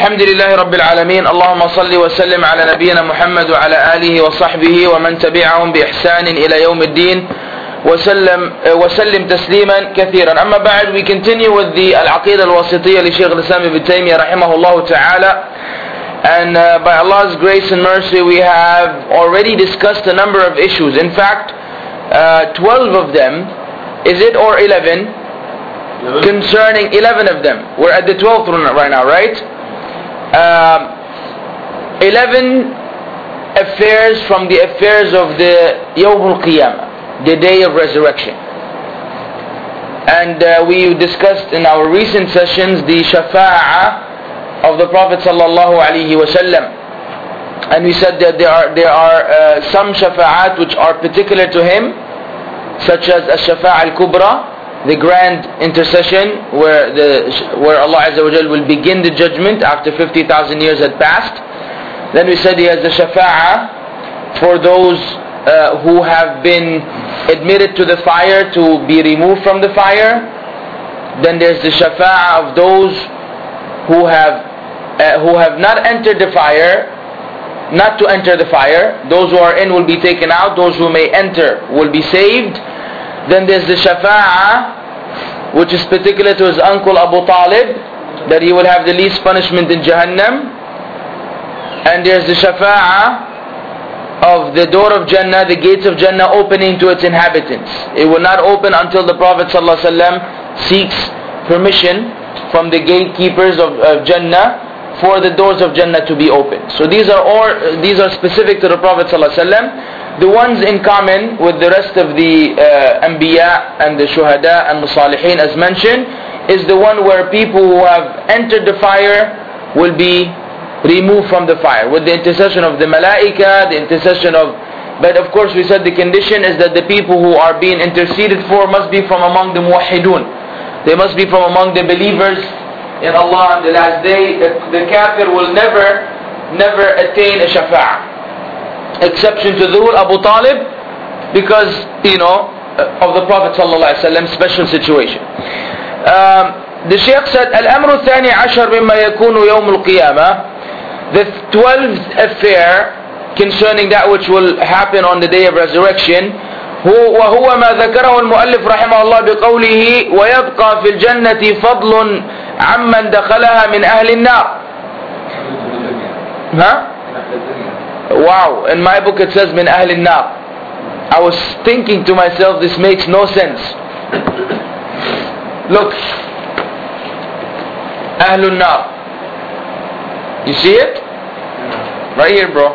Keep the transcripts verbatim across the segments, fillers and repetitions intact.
الحمد لله رب العالمين اللهم صل وسلم على نبينا محمد وعلى آله وصحبه ومن تبعهم بإحسان إلى يوم الدين وسلم وسلم تسليما كثيرا. أما بعد, we continue with the العقيدة الواسطية لشيخ الإسلام ابن تيمية رحمه الله تعالى, and uh, by Allah's grace and mercy we have already discussed a number of issues. In fact, uh, twelve of them, is it, or eleven? eleven. Concerning eleven of them. We're at the twelfth one right now, right? Um, eleven affairs from the affairs of the Yawm al-Qiyamah, the day of resurrection. And uh, we discussed in our recent sessions the shafa'ah of the Prophet sallallahu alaihi wasallam. And we said that there are there are uh, some shafa'at which are particular to him, such as ash-shafa'a al-kubra, the grand intercession where the where Allah Azza wa Jal will begin the judgment after fifty thousand years had passed. Then we said he has the shafa'ah for those uh, who have been admitted to the fire to be removed from the fire. Then there's the shafa'ah of those who have uh, who have not entered the fire, not to enter the fire. Those who are in will be taken out, those who may enter will be saved. Then there's the shafa'ah which is particular to his uncle Abu Talib, that he will have the least punishment in Jahannam. And there's the shafa'ah of the door of Jannah, the gates of Jannah opening to its inhabitants. It will not open until the Prophet ﷺ seeks permission from the gatekeepers of, of Jannah for the doors of Jannah to be opened. So these are all these are specific to the Prophet ﷺ. The ones in common with the rest of the uh, Anbiya and the Shuhada and the Salihin as mentioned is the one where people who have entered the fire will be removed from the fire with the intercession of the Malaika, the intercession of... But of course we said the condition is that the people who are being interceded for must be from among the Muwahhidun. They must be from among the believers in Allah on the last day. The, the kafir will never, never attain a shafa'ah. Exception to the rule, Abu Talib, because, you know, of the Prophet ﷺ special situation. Um, the Shaykh said, Al-Amru Thani Ashar mimma yakunu yawm al-Qiyamah, the twelfth affair concerning that which will happen on the day of resurrection, وهو ما ذكره المؤلف رحمه الله بقوله ويبقى في الجنة فضل عمن دخلها من أهل النار. Huh? Wow, in my book it says min ahl an-nar. I was thinking to myself, this makes no sense. Look, ahl an-nar. You see it? Right here, bro.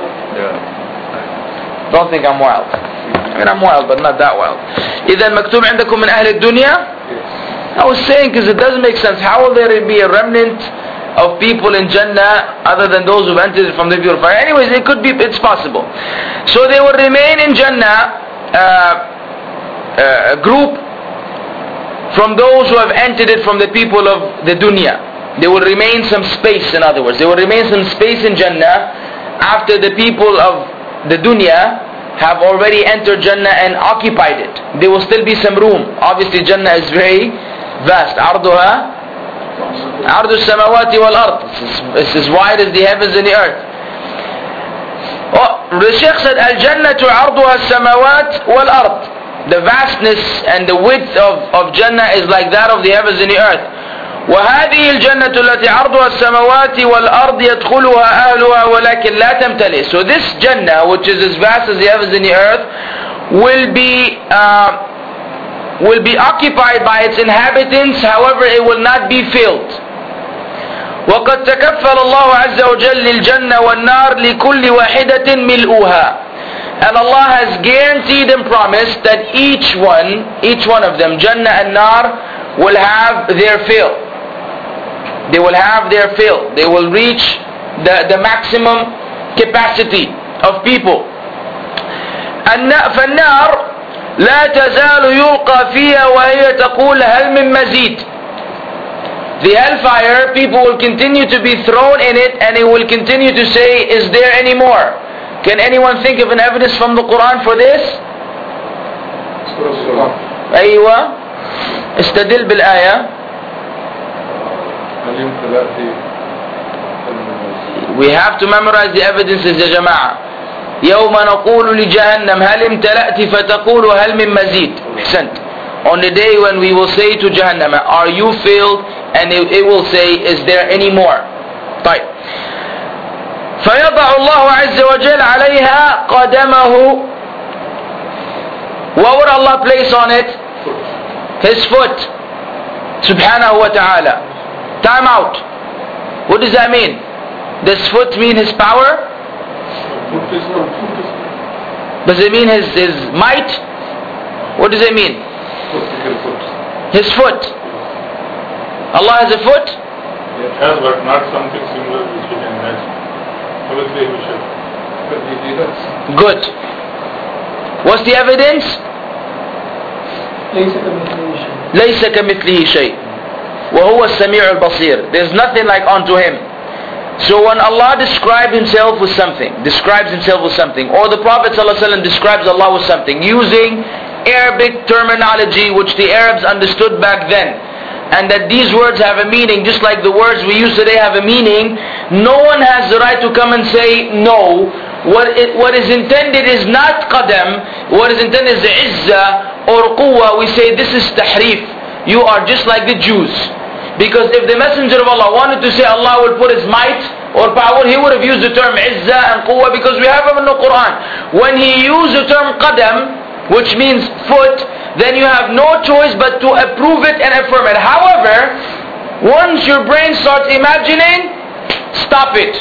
Yeah. Don't think I'm wild. I mean, I'm wild, but not that wild. إذا مكتوب عندكم من أهل الدنيا. I was saying, because it doesn't make sense. How will there be a remnant of people in Jannah other than those who entered from the pure fire? Anyways, it could be, it's possible. So they will remain in Jannah, uh, uh, a group from those who have entered it from the people of the dunya. They will remain some space, in other words. They will remain some space in Jannah after the people of the dunya have already entered Jannah and occupied it. There will still be some room. Obviously Jannah is very vast. Arduha عرض السماوات والأرض. It's as wide as the heavens and the earth. Oh, the Shaykh said الجنة عرضها السماوات والأرض. The vastness and the width of, of Jannah is like that of the heavens and the earth. وهذه الجنة التي عرضها السماوات والأرض يدخلها أهلها ولكن لا تمتلئ. So this Jannah, which is as vast as the heavens and the earth, will be uh, will be occupied by its inhabitants, however it will not be filled. وقد تكفل الله عز وجل للجنة والنار لكل واحدة ملؤها. And Allah has guaranteed and promised that each one, each one of them, Jannah and Nar, will have their fill. They will have their fill. They will reach the, the maximum capacity of people. فالنار لا تزال يلقى فيها وهي تقول هل من مزيد. The hellfire, people will continue to be thrown in it and it will continue to say, is there any more? Can anyone think of an evidence from the Quran for this? أيوة استدل بالآية. We have to memorize the evidences, ya jama'ah. يوم نقول لجهنم هل امتلأت فتقول هل من مزيد. أحسنت. On the day when we will say to Jahannam, are you filled? And it, it will say, is there any more? طيب. فيضع الله عز وجل عليها قدمه. What would Allah place on it? His foot. Subhanahu wa ta'ala. Time out. What does that mean? Does foot mean his power? Does it mean his, his might? What does it mean? His foot. Allah has a foot? It has, but not something similar which you can imagine. Obviously we should. Good. What's the evidence? ليس كمثله شيء وهو السميع البصير. There's nothing like unto him. So when Allah describes himself with something, describes himself with something, or the Prophet ﷺ describes Allah with something, using Arabic terminology which the Arabs understood back then, and that these words have a meaning just like the words we use today have a meaning, no one has the right to come and say no. What, it, what is intended is not qadam, what is intended is izzah or quwwah. We say this is tahrif. You are just like the Jews. Because if the Messenger of Allah wanted to say Allah will put his might or power, he would have used the term izzah and quwwah, because we have them in the Quran. When he used the term qadam, which means foot, then you have no choice but to approve it and affirm it. However, once your brain starts imagining, stop it.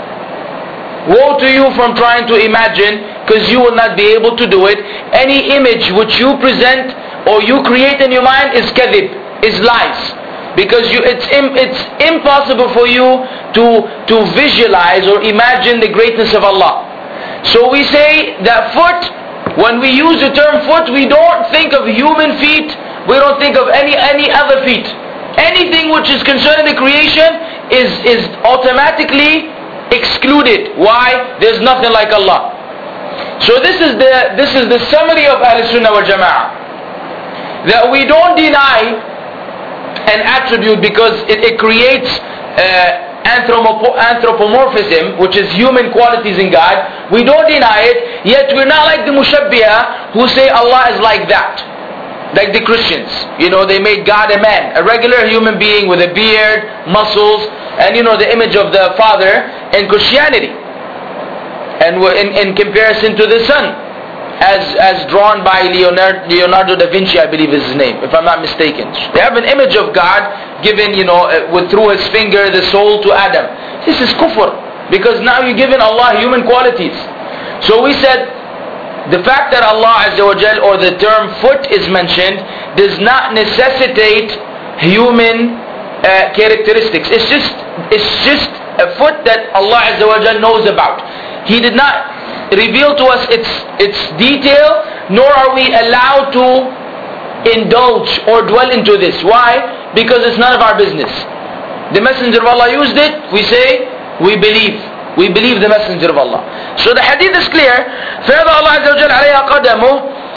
Woe to you from trying to imagine, because you will not be able to do it. Any image which you present or you create in your mind is kadhib, is lies. Because you, it's, im, it's impossible for you to, to visualize or imagine the greatness of Allah. So we say that foot, when we use the term foot, we don't think of human feet, we don't think of any, any other feet. Anything which is concerning the creation is, is automatically excluded. Why? There's nothing like Allah. So this is the, this is the summary of Ahl Sunnah wal Jama'ah. That we don't deny an attribute because it, it creates uh, anthropomorphism, which is human qualities in God. We don't deny it, yet we're not like the Mushabbiha who say Allah is like that. Like the Christians, you know, they made God a man, a regular human being with a beard, muscles, and you know the image of the Father in Christianity, and in, in comparison to the Son, as as drawn by Leonardo, Leonardo da Vinci, I believe is his name, if I'm not mistaken. They have an image of God given, you know, with through his finger the soul to Adam. This is kufr, because now you're giving Allah human qualities. So we said, the fact that Allah Azza wa Jal or the term foot is mentioned does not necessitate human uh, characteristics. It's just it's just a foot that Allah Azza wa Jal knows about. He did not reveal to us its its detail, nor are we allowed to indulge or dwell into this. Why? Because it's none of our business. The Messenger of Allah used it, we say, we believe. We believe the Messenger of Allah. So the hadith is clear. فيضع الله عز وجل عليها قدمه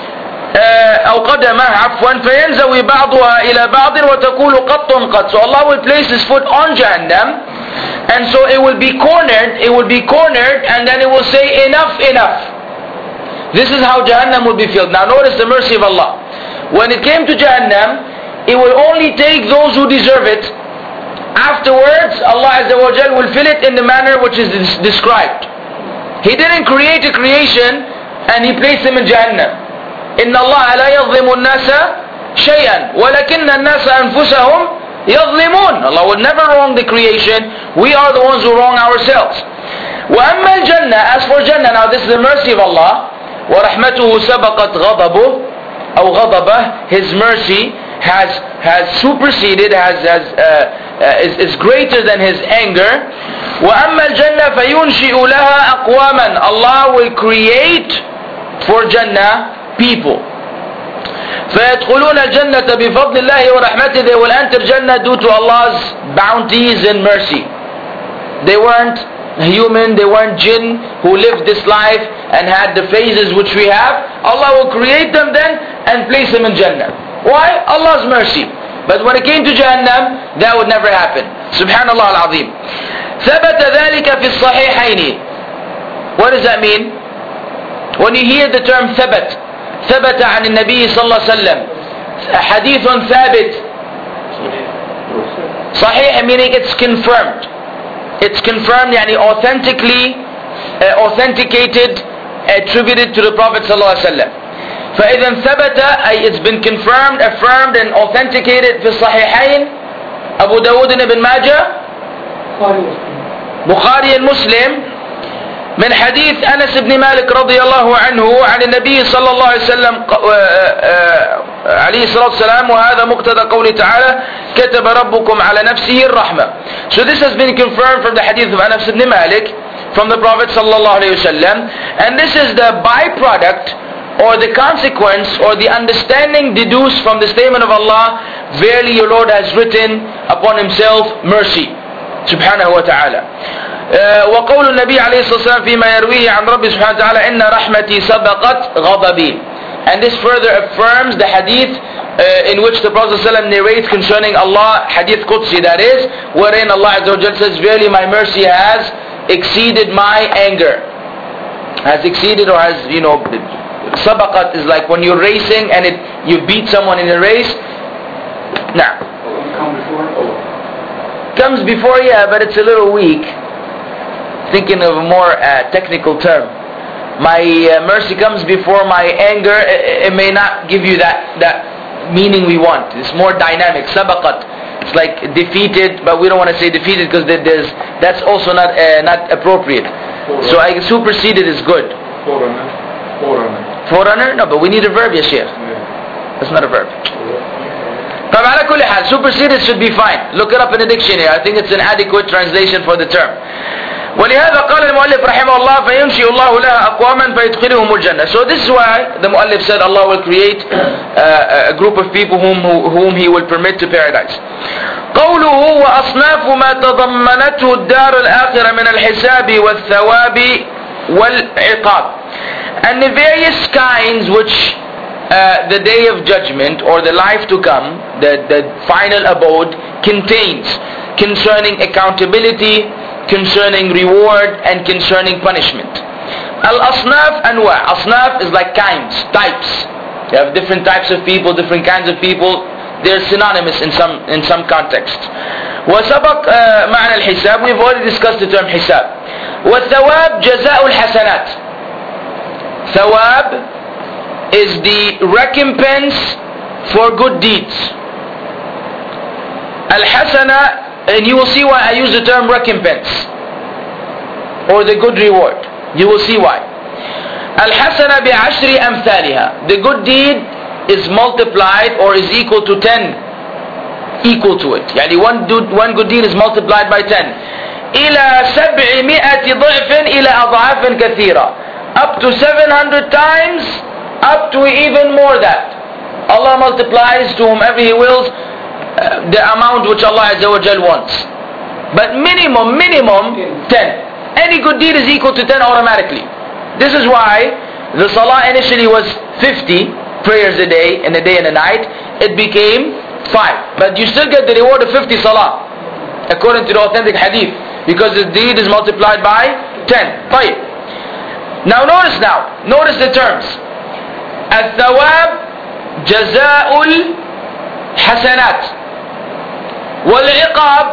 أو قدمه عفوا فينزوي بعضها إلى بعض وتقول قط قط. So Allah will place His foot on Jahannam, and so it will be cornered. It will be cornered, and then it will say enough, enough. This is how Jahannam will be filled. Now notice the mercy of Allah. When it came to Jahannam, it will only take those who deserve it. Afterwards, Allah Azza wa Jal will fill it in the manner which is described. He didn't create a creation and He placed him in Jahannam. إِنَّ اللَّهَ لَا يَظْلِمُ النَّاسَ شَيْئًا وَلَكِنَّ النَّاسَ أَنفُسَهُمْ يَظْلِمُونَ. Allah will never wrong the creation. We are the ones who wrong ourselves. وَأَمَّا الْجَنَّةِ. As for Jannah, now this is the mercy of Allah. وَرَحْمَتُهُ سَبَقَتْ غَضَبُهُ أو غضبه. His mercy has has superseded, has has uh, uh, is, is greater than His anger. وَأَمَّا الْجَنَّةِ فَيُنْشِئُ لَهَا أَقْوَامًا. Allah will create for Jannah people. فَيَدْخُلُونَ الْجَنَّةَ بِفَضْلِ اللَّهِ وَرَحْمَتِهِ. They will enter Jannah due to Allah's bounties and mercy. They weren't human, they weren't jinn who lived this life and had the phases which we have. Allah will create them then and place them in Jannah. Why? Allah's mercy. But when it came to Jahannam, that would never happen. Subhanallah al-Azim. ثبت ذلك في الصحيحين. What does that mean? When you hear the term ثبت, ثبت عن النبي صلى الله عليه وسلم, حديث ثابت, صحيح meaning it's confirmed. It's confirmed, يعني authentically uh, authenticated, attributed to the Prophet صلى الله عليه وسلم. فإذا ثبت أي it's been confirmed, affirmed and authenticated في الصحيحين, أبو داود بن ماجه, بخاري المسلم, من حديث أنس بن مالك رضي الله عنه عن النبي صلى الله عليه وسلم عليه الصلاة والسلام, وهذا مقتضى قوله تعالى كتب ربكم على نفسه الرحمة. So this has been confirmed from the hadith of Anas ibn Malik from the Prophet صلى الله عليه وسلم, and this is the byproduct or the consequence or the understanding deduced from the statement of Allah, verily your Lord has written upon himself mercy سبحانه وتعالى. وقول النبي عليه الصلاة والسلام فيما يرويه عن ربي سبحانه وتعالى إن رحمتي سبقت غضبي. And this further affirms the hadith uh, in which the Prophet ﷺ narrates concerning Allah, hadith Qudsi that is, wherein Allah Azza wa Jalla says, verily my mercy has exceeded my anger. Has exceeded or has, you know, sabaqat is like when you're racing and it you beat someone in a race. Now, comes before, yeah, but it's a little weak. Thinking of a more uh, technical term. My uh, mercy comes before my anger. It, it may not give you that that meaning we want. It's more dynamic. Sabaqat. It's like defeated, but we don't want to say defeated because there's that's also not uh, not appropriate. Forerunner. So I superseded is good. Forerunner. Forerunner. Forerunner? No, but we need a verb, ya Sheikh. Yeah. That's not a verb. طب على كل حال superseded should be fine. Look it up in the dictionary. I think it's an adequate translation for the term. ولهذا قال المؤلف رحمه الله فينشئ الله لها أقواما فيدخلهم الجنة. So this is why the muallif said Allah will create uh, a group of people whom, whom He will permit to paradise. قوله وأصناف ما تضمنته الدار الآخرة من الحساب والثواب والعقاب. And the various kinds which uh, the day of judgment or the life to come, the, the final abode contains concerning accountability, concerning reward and concerning punishment. Al-asnaf anwa. Asnaf is like kinds, types. You have different types of people, different kinds of people. They're synonymous in some in some contexts. وسبق uh, معنى الحساب. We've already discussed the term حساب. والثواب جزاء الحسنات. Thawab is the recompense for good deeds. Al-hasana, and you will see why I use the term recompense or the good reward. You will see why. Al-hasana bi'ashri amthaliha. The good deed is multiplied or is equal to ten. Equal to it. Yani one, do, one good deed is multiplied by ten. إلى سبعمائة ضعف إلى أضعاف كثيرة. Up to seven hundred times, up to even more that. Allah multiplies to whomever He wills uh, the amount which Allah Azza wa Jal wants. But minimum, minimum ten. Any good deed is equal to ten automatically. This is why the salah initially was fifty prayers a day, in a day and a night. It became five. But you still get the reward of fifty salah, according to the authentic hadith, because the deed is multiplied by ten. Fine. Now notice now, notice the terms. الثواب جزاء الحسنات والعقاب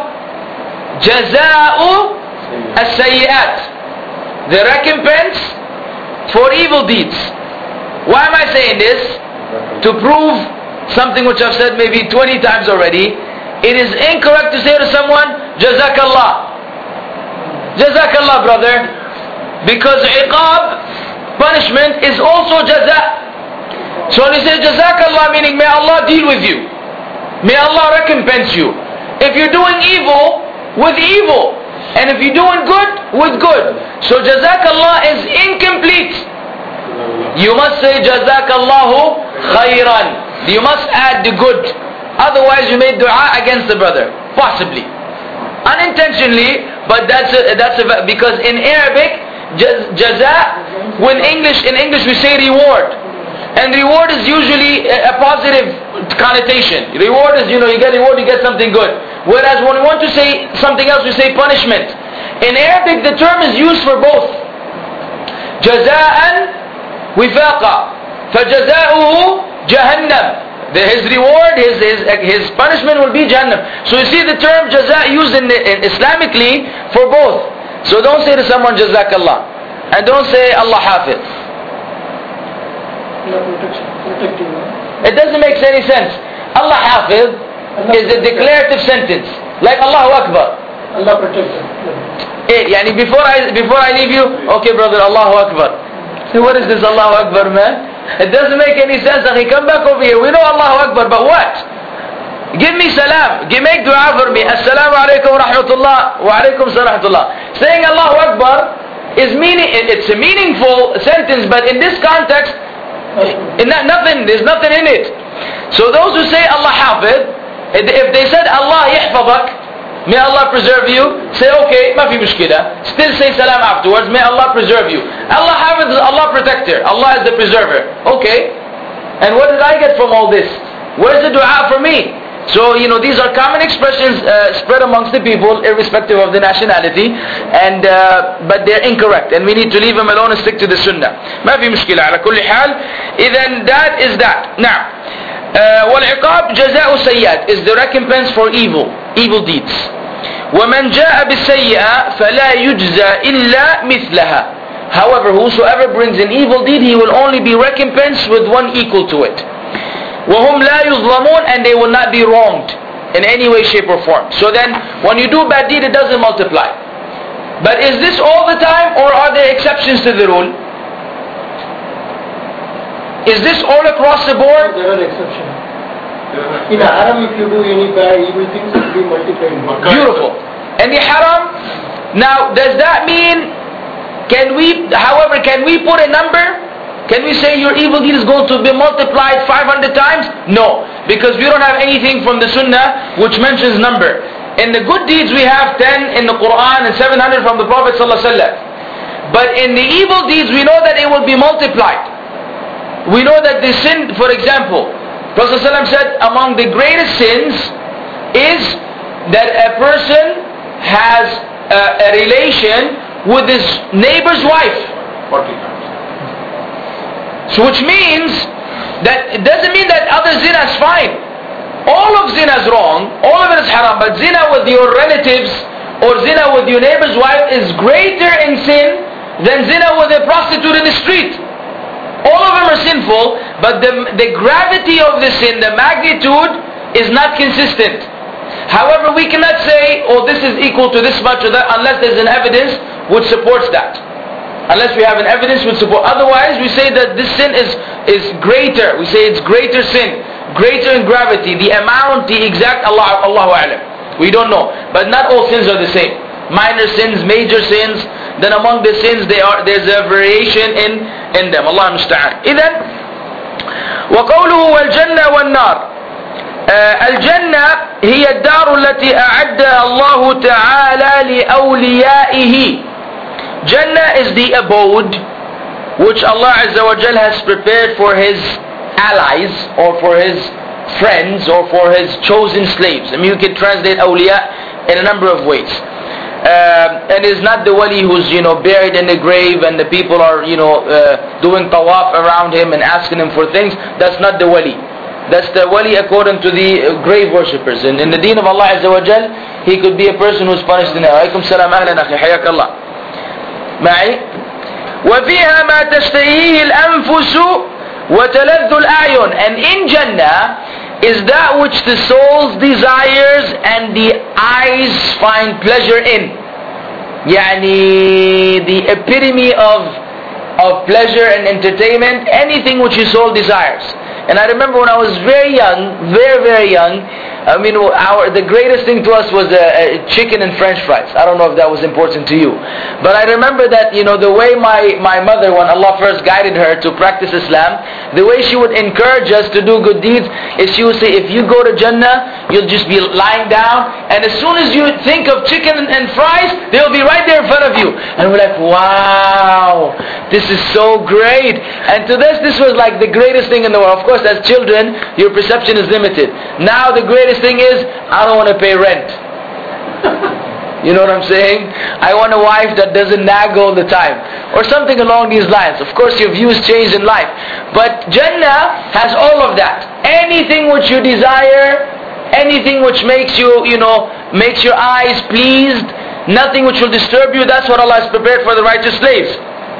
جزاء السيئات. The recompense for evil deeds. Why am I saying this? To prove something which I've said maybe twenty times already. It is incorrect to say to someone, Jazakallah. Jazakallah, brother. Because iqab, punishment, is also jaza. So when you say Jazakallah, meaning may Allah deal with you. May Allah recompense you. If you're doing evil, with evil. And if you're doing good, with good. So Jazakallah is incomplete. You must say Jazakallahu khayran. You must add the good. Otherwise you made dua against the brother. Possibly. Unintentionally, but that's a, that's a, because in Arabic, jaza, when English, in English we say reward. And reward is usually a, a positive connotation. Reward is, you know, you get reward, you get something good. Whereas when we want to say something else, we say punishment. In Arabic, the term is used for both. جزاء وفاقا فجزاؤه جهنم. His reward, his, his, his punishment will be Jahannam. So you see the term jaza used in, in Islamically for both. So don't say to someone Jazakallah. And don't say Allah Hafiz. It doesn't make any sense. Allah Hafiz is a declarative sentence. Like Allahu Akbar. Allah protect him. Yani before I, before I leave you, okay brother, Allahu Akbar. So what is this Allahu Akbar, man? It doesn't make any sense. Akhi, come back over here. We know Allahu Akbar, but what? Give me salam. Give, make dua for me. Assalamu alaikum wa rahmatullah. Wa alaikum salam. Saying Allahu Akbar is meaning, it's a meaningful sentence, but in this context, in that, nothing, there's nothing in it. So those who say Allah Hafid, if they said Allah Yahfadak, may Allah preserve you, say okay, ma fi mushkila. Still say salam afterwards, may Allah preserve you. Allah Hafid is Allah protector, Allah is the preserver. Okay. And what did I get from all this? Where's the dua for me? So, you know, these are common expressions uh, spread amongst the people, irrespective of the nationality, and uh, but they're incorrect, and we need to leave them alone and stick to the sunnah. ما في مشكلة على كل حال. إذن that is that. Now, uh, والعقاب جزاء السيئات is the recompense for evil, evil deeds. ومن جاء بالسيئة فلا يجزى إلا مثلها. However, whosoever brings an evil deed, he will only be recompensed with one equal to it. وَهُمْ لَا يُظْلَمُونَ, and they will not be wronged in any way, shape or form. So then, when you do bad deed, it doesn't multiply. But is this all the time, or are there exceptions to the rule? Is this all across the board? There are exceptions. In haram, if you do any bad, evil things, it will be multiplied. Beautiful. And the haram, now does that mean, can we, however, can we put a number? Can we say your evil deed is going to be multiplied five hundred times? No, because we don't have anything from the Sunnah which mentions number. In the good deeds we have ten in the Quran and seven hundred from the Prophet ﷺ. But in the evil deeds we know that it will be multiplied. We know that the sin, for example, Prophet ﷺ said among the greatest sins is that a person has a, a relation with his neighbor's wife. forty times. So which means that it doesn't mean that other zina is fine. All of zina is wrong, all of it is haram, but zina with your relatives or zina with your neighbor's wife is greater in sin than zina with a prostitute in the street. All of them are sinful, but the, the gravity of the sin, the magnitude is not consistent. However, we cannot say, oh, this is equal to this much or that, unless there's an evidence which supports that. Unless we have an evidence which support. Otherwise, we say that this sin is, is greater. We say it's greater sin. Greater in gravity. The amount, the exact, Allah, Allahu A'lam. We don't know. But not all sins are the same. Minor sins, major sins. Then among the sins, they are, there's a variation in, in them. Allah musta'an. إذن وقوله والجنة والنار. الجنة هي الدار التي أعدها الله تعالى لأوليائه. Jannah is the abode which Allah Azza wa Jal has prepared for His allies or for His friends or for His chosen slaves. I mean, you can translate awliya in a number of ways. Uh, and it's not the wali who's, you know, buried in the grave and the people are, you know, uh, doing tawaf around him and asking him for things. That's not the wali. That's the wali according to the grave worshippers. And in the deen of Allah Azza wa Jal, he could be a person who's punished in hell. Alaykum salam ahlan akhi, hayak Allah. معي وفيها ما تشتهيه الأنفس وتلذ الأعين. And in Jannah is that which the soul's desires and the eyes find pleasure in. يعني the epitome of of pleasure and entertainment, anything which your soul desires. And I remember when I was very young, very very young, I mean, our, the greatest thing to us was a, a chicken and French fries. I don't know if that was important to you. But I remember that, you know, the way my, my mother, when Allah first guided her to practice Islam, the way she would encourage us to do good deeds is she would say, if you go to Jannah, you'll just be lying down, and as soon as you think of chicken and fries, they'll be right there in front of you. And we're like, wow, this is so great. And to us, this was like the greatest thing in the world. Of course, as children, your perception is limited. Now the greatest thing is, I don't want to pay rent. You know what I'm saying? I want a wife that doesn't nag all the time. Or something along these lines. Of course your views change in life. But Jannah has all of that. Anything which you desire, anything which makes you, you know, makes your eyes pleased, nothing which will disturb you, that's what Allah has prepared for the righteous slaves.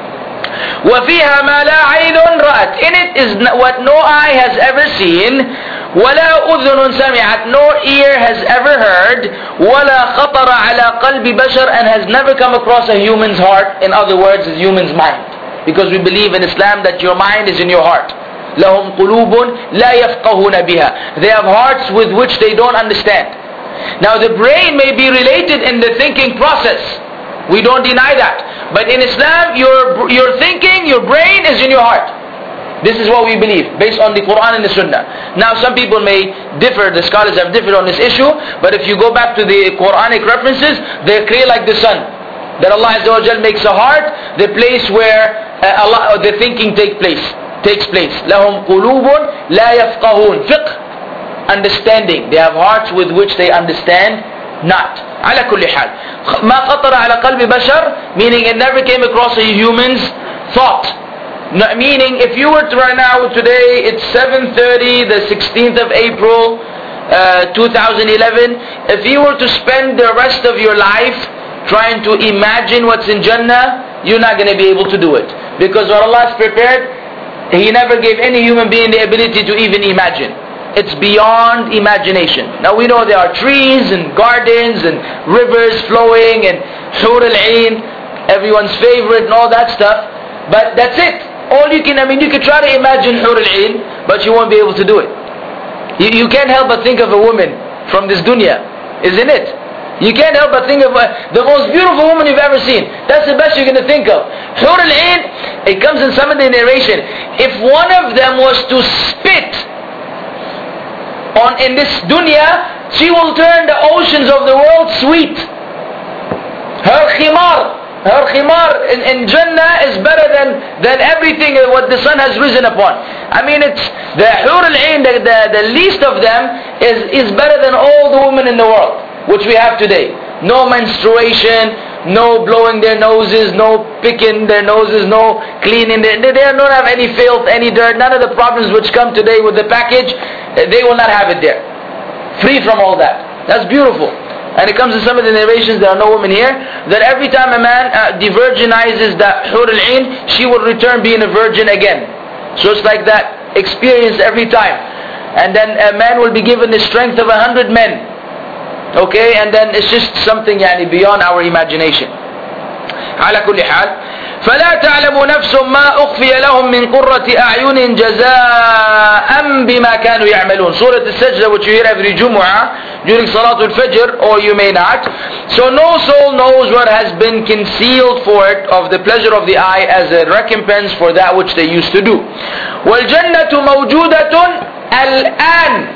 وَفِيهَا مَا لَا عَيْنٌ رَأَتْ. In it is what no eye has ever seen, وَلَا أُذُنٌ سَمِعَتْ, no ear has ever heard, وَلَا خَطَرَ عَلَى قَلْبِ بَشَرٍ, and has never come across a human's heart, in other words, a human's mind. Because we believe in Islam that your mind is in your heart. لَهُمْ قُلُوبٌ لَا يَفْقَهُونَ بِهَا. They have hearts with which they don't understand. Now the brain may be related in the thinking process. We don't deny that. But in Islam, your, your thinking, your brain is in your heart. This is what we believe, based on the Quran and the Sunnah. Now some people may differ, the scholars have differed on this issue, but if you go back to the Quranic references, they're clear like the sun. That Allah Azza wa Jal makes a heart the place where uh, Allah, the thinking take place, takes place. لَهُمْ قُلُوبٌ لَا يَفْقَهُونَ. Fiqh, understanding. They have hearts with which they understand not. على كل حال. ما خطر على قلب بشر, meaning it never came across a human's thought. No, meaning if you were to right now, today it's seven thirty, the sixteenth of April, uh, two thousand eleven, if you were to spend the rest of your life trying to imagine what's in Jannah, you're not going to be able to do it. Because what Allah has prepared, He never gave any human being the ability to even imagine. It's beyond imagination. Now we know there are trees and gardens and rivers flowing and Hur al-Ain, everyone's favorite and all that stuff. But that's it. All you can, I mean, you can try to imagine Hur al-Ain, but you won't be able to do it. You, you can't help but think of a woman from this dunya, isn't it? You can't help but think of a, the most beautiful woman you've ever seen. That's the best you're going to think of. Hur al-Ain, it comes in some of the narration. If one of them was to spit on in this dunya, she will turn the oceans of the world sweet. Her khimar, her khimar in, in Jannah is better than, than everything what the sun has risen upon. I mean, it's the Hur al-Ain, the, the, the least of them is, is better than all the women in the world, which we have today. No menstruation, no blowing their noses, no picking their noses, no cleaning their, they don't have any filth, any dirt, none of the problems which come today with the package, they will not have it there. Free from all that. That's beautiful. And it comes in some of the narrations, there are no women here, that every time a man uh, de-virginizes that Hur al-Ain, she will return being a virgin again. So it's like that experience every time. And then a man will be given the strength of a hundred men. Okay, and then it's just something yani, beyond our imagination. على كل حال فلا تعلم نفس ما أخفي لهم من قرة أعين جزاء بما كانوا يعملون. Surah Al-Sajdah, which you hear every Jumu'ah during Salatul Fajr, or you may not. So no soul knows what has been concealed for it of the pleasure of the eye as a recompense for that which they used to do. وَالْجَنَّةُ مَوْجُودَةٌ الْآنِ.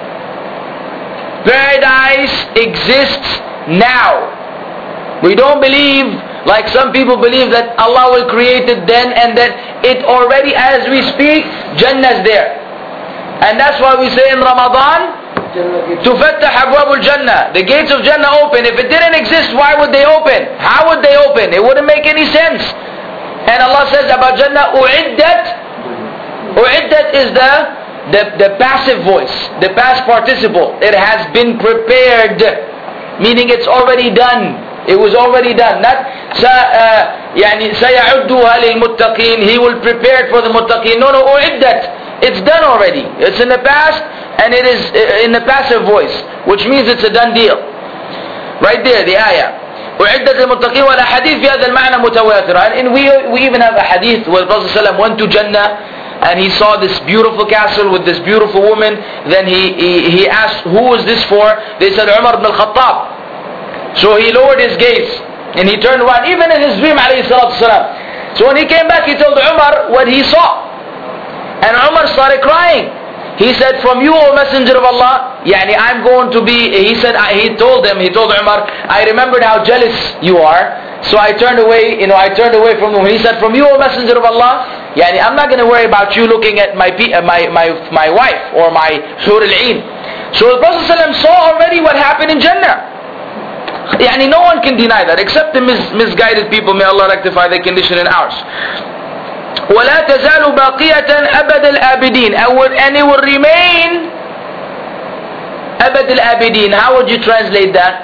Paradise exists now. We don't believe, like some people believe, that Allah will create it then and then. It already, as we speak, Jannah is there. And that's why we say in Ramadan, تُفَتَّحْ أَبْوَابُ الْجَنَّةِ, the gates of Jannah open. If it didn't exist, why would they open? How would they open? It wouldn't make any sense. And Allah says about Jannah, أُعِدَّتْ. أُعِدَّتْ is the The, the passive voice, the past participle. It has been prepared, meaning it's already done. It was already done. Not يعني سيعدها للمتقين. He will prepare it for the muttaqin. No, no, أُعِدَّتْ. It's done already. It's in the past, and it is in the passive voice, which means it's a done deal. Right there, the ayah. أُعِدَّتْ للمتقين ولا حديث في هذا المعنى متواتر. And we we even have a hadith where the Prophet ﷺ went to Jannah. And he saw this beautiful castle with this beautiful woman. Then he, he, he asked, who was this for? They said, Umar ibn al-Khattab. So he lowered his gaze. And he turned around, even in his dream, alayhi salatu wasalam. So when he came back, he told Umar what he saw. And Umar started crying. He said, from you, O Messenger of Allah, yani I'm going to be, he said, he told him, he told Umar, I remembered how jealous you are. So I turned away, you know, I turned away from him. He said, from you, O Messenger of Allah, yani I'm not going to worry about you looking at my my my my wife or my Hur al-Ain. So the Prophet ﷺ saw already what happened in Jannah. Yani no one can deny that except the mis- misguided people. May Allah rectify their condition in ours. وَلَا تَزَالُ بَاقِيَةً أَبَدَ الْآبِدِينَ, and it will remain أَبَدَ الْآبِدِينَ. How would you translate that?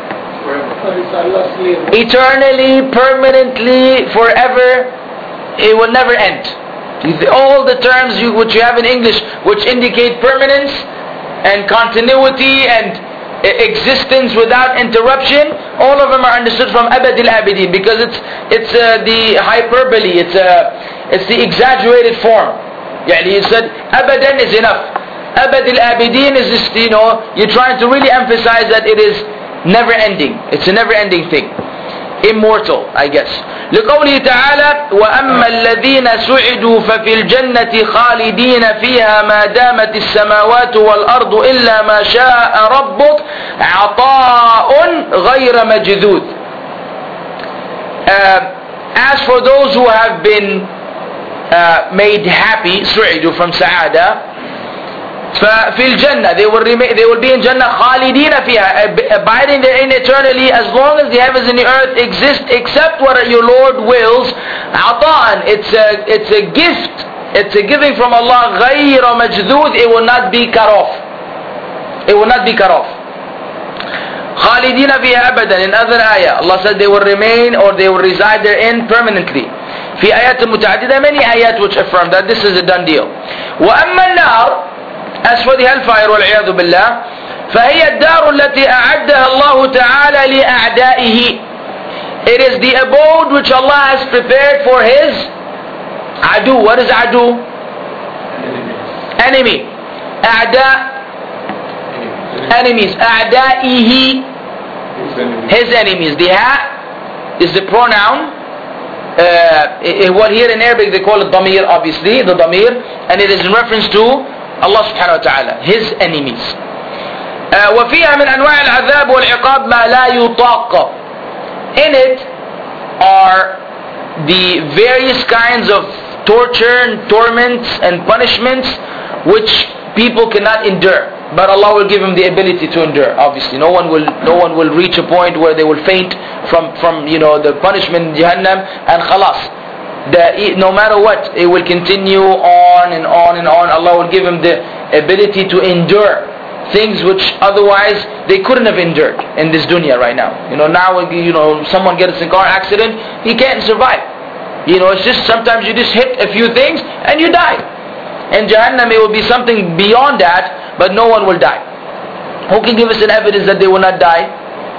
Eternally, permanently, forever. It will never end. All the terms you, which you have in English which indicate permanence and continuity and existence without interruption, all of them are understood from Abad al-Abidin, because it's it's uh, the hyperbole, it's uh, it's the exaggerated form. Yani you said Abadan is enough. Abad al-Abidin is just, you know, you're trying to really emphasize that it is never ending. It's a never ending thing. Immortal, I guess. لقوله تعالى وأما الذين سعدوا ففي الجنة خالدين فيها ما دامت السماوات والأرض إلا ما شاء ربك عطاء غير مجذوذ. Uh, as for those who have been uh, made happy, سعدوا from سعادة, ففي الجنة, they will remain, they will be in Jannah خالدين فيها, abiding therein eternally as long as the heavens and the earth exist, except what your Lord wills. عطاء, it's a it's a gift, it's a giving from Allah. غير مجذوذ, it will not be cut off. It will not be cut off. خالدين فيها أبدا. In other ayah, Allah said they will remain or they will reside therein permanently. في آيات متعددة, many ayat which affirm that this is a done deal. وأما النار, as for the hellfire والعياذ بالله, فهي الدار التي أعدها الله تعالى لأعدائه. It is the abode which Allah has prepared for His adu. What is adu? Enemy. أعداء, enemies. أعدائه, His enemies. The ha is the pronoun. Uh, what here in Arabic they call it damir, obviously, the damir, and it is in reference to Allah subhanahu wa ta'ala, His enemies. uh, وفيها من أنواع العذاب والعقاب ما لا يطاق. In it are the various kinds of torture and torments and punishments which people cannot endure, but Allah will give them the ability to endure. Obviously no one will no one will reach a point where they will faint from from you know the punishment in Jahannam and khalas. The, no matter what, it will continue on and on and on. Allah will give him the ability to endure things which otherwise they couldn't have endured in this dunya right now. You know, now, you know, someone gets in a car accident, he can't survive. You know, it's just sometimes you just hit a few things and you die. In Jahannam it will be something beyond that, but no one will die. Who can give us an evidence that they will not die?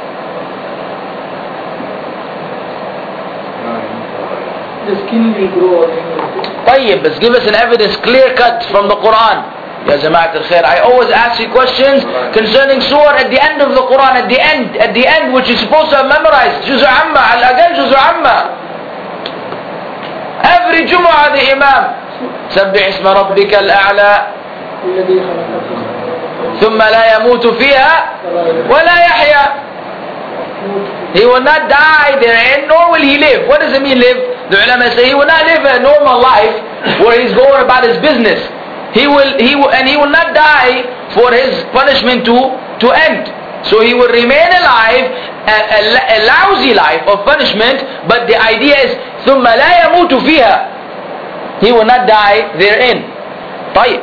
The skin will grow. طيب, but give us an evidence clear cut from the Quran. Ya Jama'at al-Khair, I always ask you questions concerning surah at the end of the Quran, at the end, at the end which you're supposed to have memorized. Juz' Amma, al-Aqal Juz' Amma. Every Jumu'ah the Imam. سبح اسم ربك الأعلى ثم لا يموت فيها ولا يحيا. He will not die therein, nor will he live. What does it mean live? The ulama say he will not live a normal life where he's going about his business. He will, he will, and he will not die for his punishment to, to end. So he will remain alive, a, a, a lousy life of punishment, but the idea is ثُمَّ لَا يَمُوتُ فِيهَا. He will not die therein. طيب.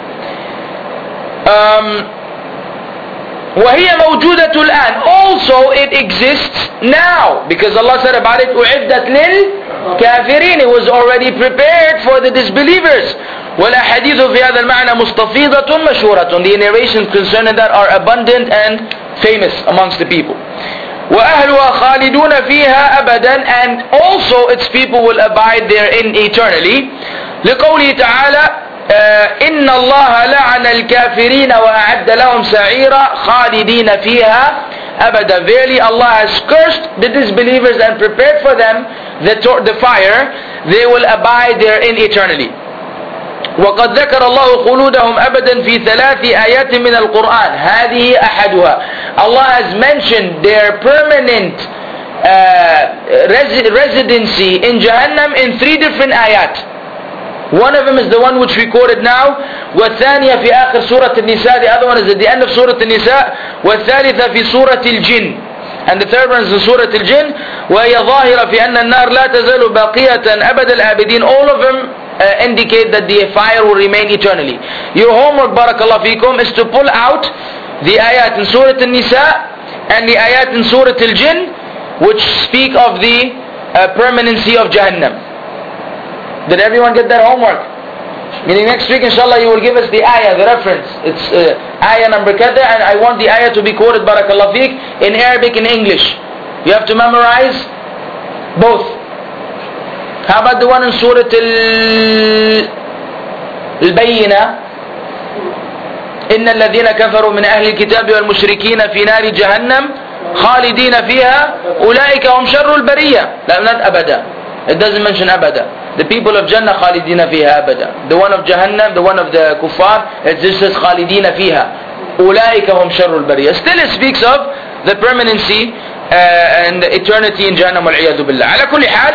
Um, وهي موجودة الآن. Also it exists now, because Allah said about it أعدت للكافرين. It was already prepared for the disbelievers. والأحاديث في هذا المعنى مستفيضة مشهورة. The narrations concerning that are abundant and famous amongst the people. وأهلها خالدون فيها أبدا, and also its people will abide therein eternally. لقوله تعالى إن الله لعن الكافرين وأعد لهم سعيرا خالدين فيها أبدا. Verily Allah has cursed the disbelievers and prepared for them the, the fire. They will abide therein eternally. وقد ذكر الله خلودهم أبدا في ثلاث آيات من القرآن. هذه أحدها. Allah has mentioned their permanent uh, res- residency in Jahannam in three different ayat. One of them is the one which we quoted now. والثانية في آخر سورة النساء. The other one is at the end of Surah An-Nisa. والثالثة في سورة الجن. And the third one is in Surah Al-Jinn, وَهِيَ ظَاهِرَ فِي أَنَّ النَّارِ لَا تَزَالُ بَاقِيَةً أَبَدَ الْآبِدِينَ. All of them uh, indicate that the fire will remain eternally. Your homework, barakallahu feekum, is to pull out the ayat in Surah Al-Nisa and the ayat in Surah Al-Jinn which speak of the uh, permanency of Jahannam. Did everyone get that homework? Meaning next week inshallah you will give us the ayah, the reference. It's uh, ayah number kada, and I want the ayah to be quoted, barakallahu feek, in Arabic and English. You have to memorize both. How about the one in Surah Al-Bayyinah? إن الذين كفروا من أهل الكتاب والمشركين في نار جهنم خالدين فيها أولئك هم شر البرية. لا, not أبدا. It doesn't mention أبدا. The people of Jannah خالدين فيها أبدا. The one of Jahannam, the one of the kuffar, it just says خالدين فيها أولئك هم شر البرية. Still it speaks of the permanency uh, and the eternity in Jahannam والعياذ بالله. على كل حال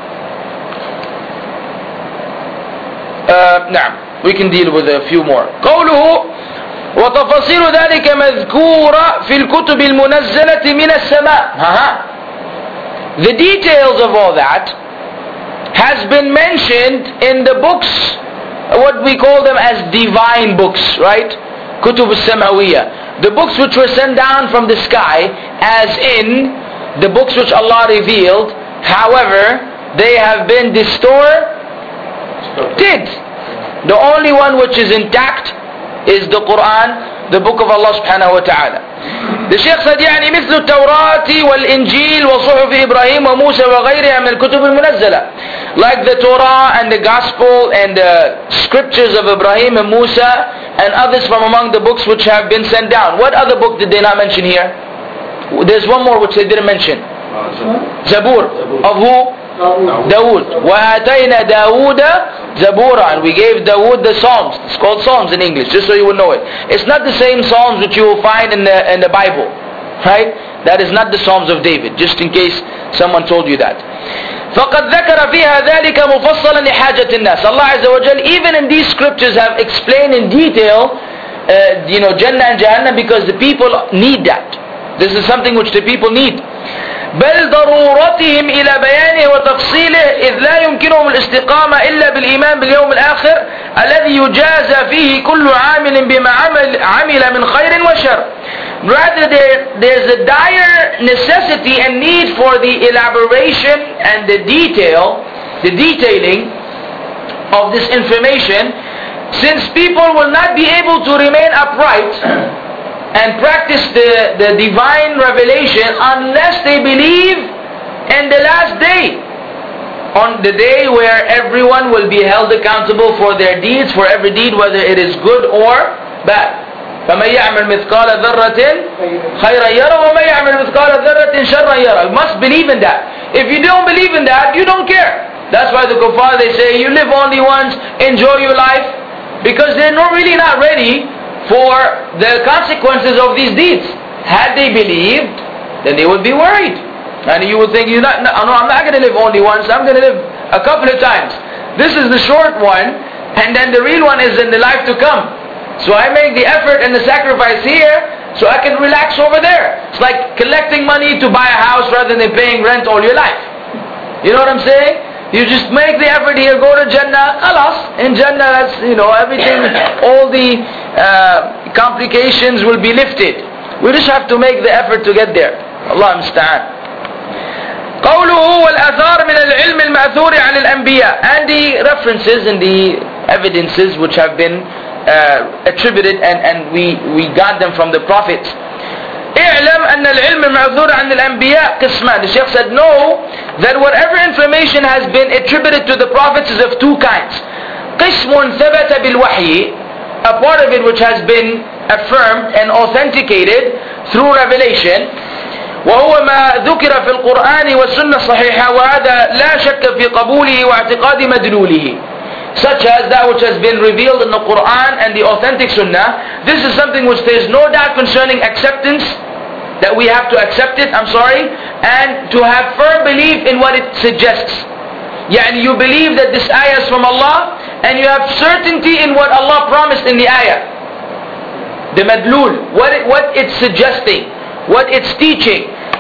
uh, نعم, we can deal with a few more. قوله وتفاصيل ذلك مذكورة في الكتب المنزلة من السماء. Uh-huh. The details of all that has been mentioned in the books, what we call them as divine books, right? Kutub al-Samawiyya. The books which were sent down from the sky, as in the books which Allah revealed. However, they have been distorted. The only one which is intact is the Quran, the book of Allah subhanahu wa ta'ala. The Shaykh said يعني مثل التوراة والإنجيل وصحف إبراهيم وموسى وغيرها من الكتب المنزلة. Like the Torah and the Gospel and the scriptures of Ibrahim and Musa and others from among the books which have been sent down. What other book did they not mention here? There's one more which they didn't mention. Zabur. Of who? Dawood. وَآتَيْنَا دَاوُودَ زَبُورًا. And we gave Dawood the Psalms. It's called Psalms in English, just so you would know it. It's not the same Psalms which you will find in the in the Bible, right? That is not the Psalms of David, just in case someone told you that. فَقَدْ ذَكَرَ فِيهَا ذَلِكَ مُفَصَّلًا لِحَاجَةِ النَّاسِ. Allah Azza wa Jal, even in these scriptures, have explained in detail, uh, you know, Jannah and Jahannam, because the people need that. This is something which the people need. بل ضرورتهم إلى بيانه وتفصيله إذ لا يمكنهم الاستقامة إلا بالإيمان باليوم الآخر الذي يجازى فيه كل عامل بما عمل, عمل من خير وشر. Rather there, there's a dire necessity and need for the elaboration and the detail, the detailing of this information, since people will not be able to remain upright and practice the, the divine revelation unless they believe in the last day, on the day where everyone will be held accountable for their deeds, for every deed, whether it is good or bad. فَمَنْ يَعْمَلْ مِثْقَالَ ذَرَّةٍ خَيْرًا يَرَهُ وَمَنْ يَعْمَلْ مِثْقَالَ ذَرَّةٍ شَرًّا يَرَهُ. You must believe in that. If you don't believe in that, you don't care. That's why the kuffar, they say, you live only once, enjoy your life, because they're not really not ready for the consequences of these deeds. Had they believed, then they would be worried. And you would think, you're not, no, I'm not going to live only once, I'm going to live a couple of times. This is the short one, and then the real one is in the life to come. So I make the effort and the sacrifice here, so I can relax over there. It's like collecting money to buy a house rather than paying rent all your life. You know what I'm saying? You just make the effort here, go to Jannah, alas, in Jannah, that's, you know, everything, all the uh, complications will be lifted. We just have to make the effort to get there. Allah musta'an. قوله والآثار من العلم المأثور عن الأنبياء. And the references and the evidences which have been uh, attributed and, and we, we got them from the prophets. اعلم أن العلم المعذور عن الأنبياء قسمان. The Shaykh said, know that whatever information has been attributed to the prophets is of two kinds. قسم ثبت بالوحي, a part of it which has been affirmed and authenticated through revelation, وهو ما ذكر في القرآن والسنة الصحيحة وهذا لا شك في قبوله واعتقاد مدلوله. Such as that which has been revealed in the Quran and the authentic Sunnah. This is something which there is no doubt concerning acceptance, that we have to accept it, I'm sorry, and to have firm belief in what it suggests. Yani you believe that this ayah is from Allah, and you have certainty in what Allah promised in the ayah. The madlul, what, it, what it's suggesting, what it's teaching.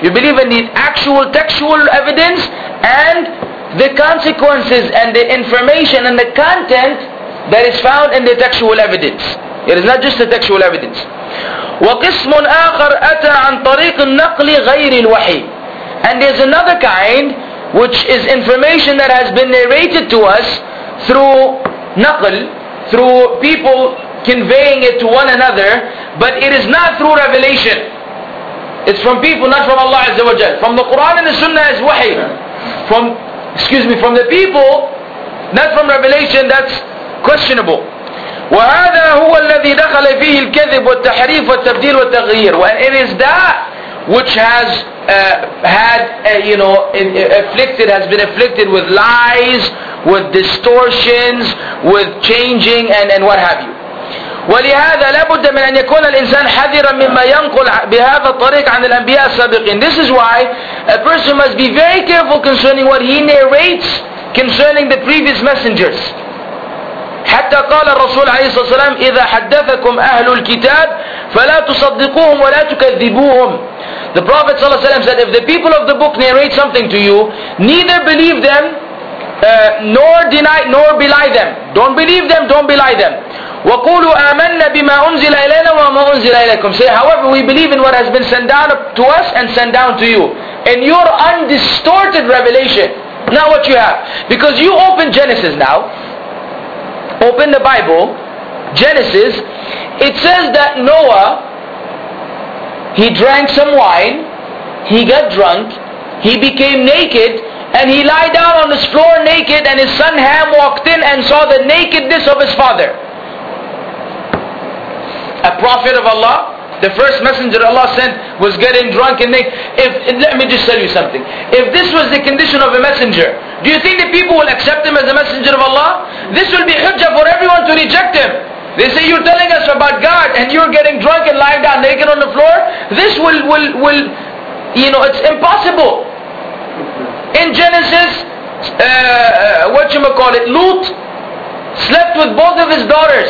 You believe in the actual textual evidence and the consequences and the information and the content that is found in the textual evidence. It is not just the textual evidence. وقسم آخر أتى عن طريق النقل غير الوحي. And there's another kind which is information that has been narrated to us through naql, through people conveying it to one another, but it is not through revelation. It's from people, not from Allah Azza wa Jal. From the Quran and the Sunnah is wahi. From, excuse me, from the people, not from revelation, that's questionable. وهذا هو الذي دخل فيه الكذب والتحريف والتبديل والتغيير. And it is that which has uh, had, uh, you know, afflicted, has been afflicted with lies, with distortions, with changing and, and what have you. ولهذا لابد من أن يكون الإنسان حذرا مما ينقل بهذا الطريق عن الأنبياء السابقين. This is why a person must be very careful concerning what he narrates concerning the previous messengers. حتى قال الرسول عليه الصلاة والسلام إذا حدثكم أهل الكتاب فلا تصدقوهم ولا تكذبوهم. The Prophet ﷺ said, if the people of the book narrate something to you, neither believe them, uh, nor deny, nor belie them. Don't believe them, don't belie them. وَقُولُوا آمَنَّا بِمَا أُنزِلَ إِلَيْنَا وَمَا أُنزِلَ إِلَيْكُمْ. Say, however, we believe in what has been sent down to us and sent down to you. In your undistorted revelation, not what you have. Because you open Genesis now, open the Bible, Genesis, it says that Noah, he drank some wine, he got drunk, he became naked, and he lied down on his floor naked, and his son Ham walked in and saw the nakedness of his father. A prophet of Allah, the first messenger Allah sent, was getting drunk and naked. If, let me just tell you something. If this was the condition of a messenger, do you think the people will accept him as a messenger of Allah? This will be hujjah for everyone to reject him. They say, you're telling us about God and you're getting drunk and lying down naked on the floor. This will, will, will you know, it's impossible. In Genesis, uh, what you may call it, Lut slept with both of his daughters.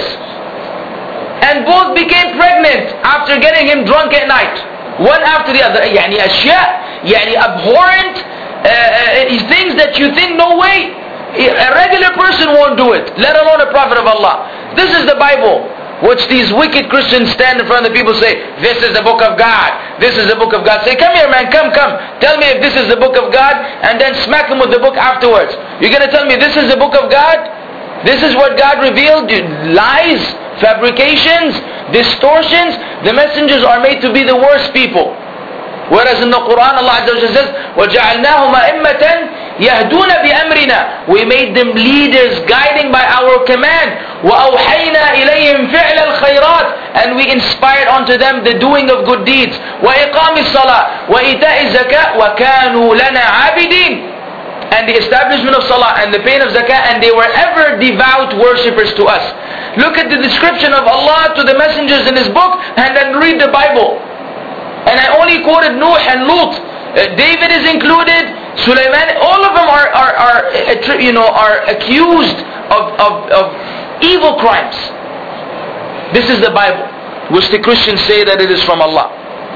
And both became pregnant after getting him drunk at night. One after the other. يعني أشياء, يعني abhorrent uh, uh, things that you think, no way. A regular person won't do it, let alone a prophet of Allah. This is the Bible, which these wicked Christians stand in front of the people and say, this is the book of God, this is the book of God. Say, come here man, come, come. Tell me if this is the book of God, and then smack them with the book afterwards. You're going to tell me this is the book of God? This is what God revealed? Lies, fabrications, distortions. The messengers are made to be the worst people. Whereas in the Quran, Allah Azza wa Jalla says, وَجَعَلْنَاهُمْ أَئِمَّةً يَهْدُونَ بِأَمْرِنَا. We made them leaders, guiding by our command. وَأَوْحَيْنَا إِلَيْهِمْ فِعْلَ الْخَيْرَاتِ. And we inspired unto them the doing of good deeds. وَإِقَامِ الصَّلَاةِ وَإِيتَاءِ الزَّكَاةِ وَكَانُوا لَنَا عَابِدِينَ. And the establishment of salah and the paying of zakah, and they were ever devout worshippers to us. Look at the description of Allah to the messengers in His book, and then read the Bible. And I only quoted Nuh and Lut. Uh, David is included, Sulaiman. All of them are, are, are uh, you know, are accused of, of, of evil crimes. This is the Bible, which the Christians say that it is from Allah.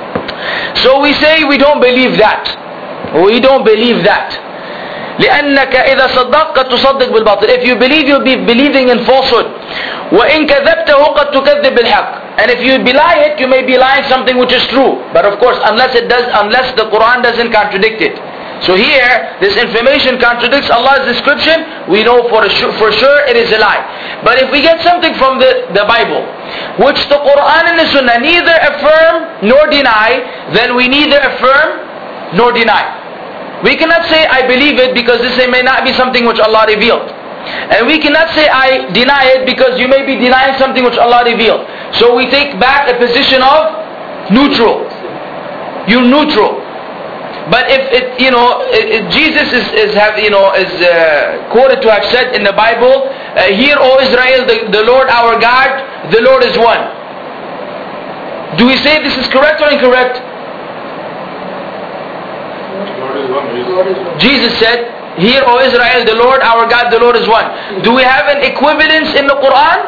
So we say we don't believe that. We don't believe that. لأنك إذا صدقت تصدق بالباطل. If you believe, you'll be believing in falsehood. وإن كذبته قد تكذب بالحق. And if you belie it, you may be lying something which is true. But of course, unless it does, unless the Quran doesn't contradict it. So here, this information contradicts Allah's description. We know for sure, for sure it is a lie. But if we get something from the, the Bible, which the Quran and the Sunnah neither affirm nor deny, then we neither affirm nor deny. We cannot say I believe it because this may not be something which Allah revealed. And we cannot say I deny it because you may be denying something which Allah revealed. So we take back a position of neutral. You're neutral. But if it, you know, it, it, Jesus is, is have, you know, is uh, quoted to have said in the Bible, uh, "Hear, O Israel, the, the Lord our God, the Lord is one." Do we say this is correct or incorrect? Jesus said, "Hear, O Israel, the Lord our God, the Lord is one." Do we have an equivalence in the Quran?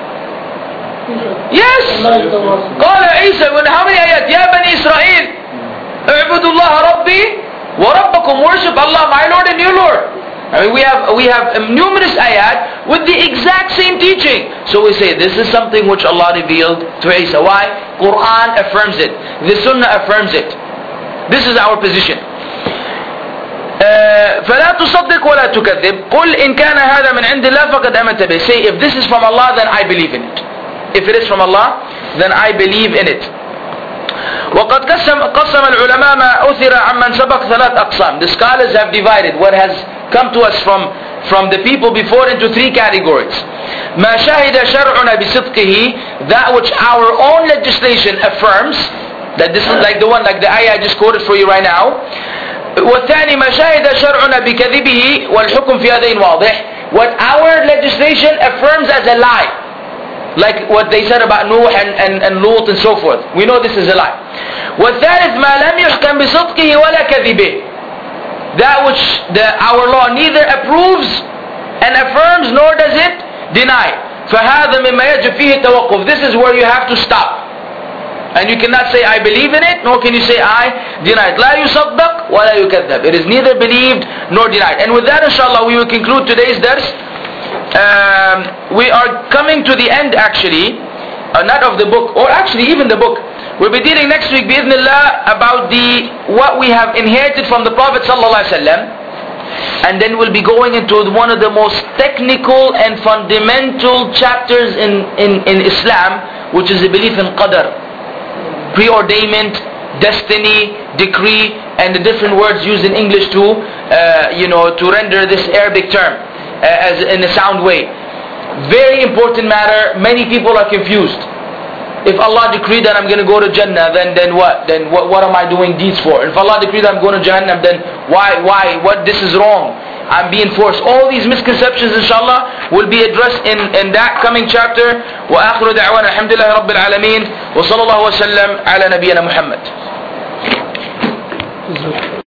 Yes. قال عيسى, how many ayat? يا بني إسرائيل اعبدوا الله ربي وربكم, worship Allah, my Lord and your Lord. I mean, we have we have numerous ayat with the exact same teaching. So we say this is something which Allah revealed to Isa. Why? Quran affirms it. The Sunnah affirms it. This is our position. فلا تصدق ولا تكذب قل إن كان هذا من عند الله فقد آمنت به. Say, if this is from Allah, then I believe in it. If it is from Allah, then I believe in it. وقد قسم قسم العلماء ما أثر عمن سبق ثلاث أقسام. The scholars have divided what has come to us from from the people before into three categories. ما شهد شرعنا بصدقه, that which our own legislation affirms, that this is like the one, like the ayah I just quoted for you right now. والثاني ما شهد شرعنا بكذبه والحكم في هذين واضح. What our legislation affirms as a lie, like what they said about Nuh and, and, and Lut and so forth. We know this is a lie. والثالث ما لم يحكم بصدقه ولا كذبه, that which the, our law neither approves and affirms nor does it deny. فهذا مما يجب فيه التوقف. This is where you have to stop. And you cannot say I believe in it, nor can you say I deny it. لا يصدق ولا يكذب. It is neither believed nor denied. And with that, inshallah, we will conclude today's dars. Um, we are coming to the end actually, uh, not of the book, or actually even the book. We'll be dealing next week, bi'idhnillah, about the what we have inherited from the Prophet sallallahu alaihi wasallam, and then we'll be going into one of the most technical and fundamental chapters in, in, in Islam, which is the belief in qadr, preordainment, destiny, decree, and the different words used in English to, uh, you know, to render this Arabic term uh, as in a sound way. Very important matter. Many people are confused. If Allah decreed that I'm going to go to Jannah, then then what? Then what, what am I doing deeds for? If Allah decreed that I'm going to Jahannam, then why? Why? What? This is wrong. I'm being forced. All these misconceptions, inshallah, will be addressed in, in that coming chapter. وآخر دعوانا الحمد لله رب العالمين وصلى الله وسلم على نبينا محمد.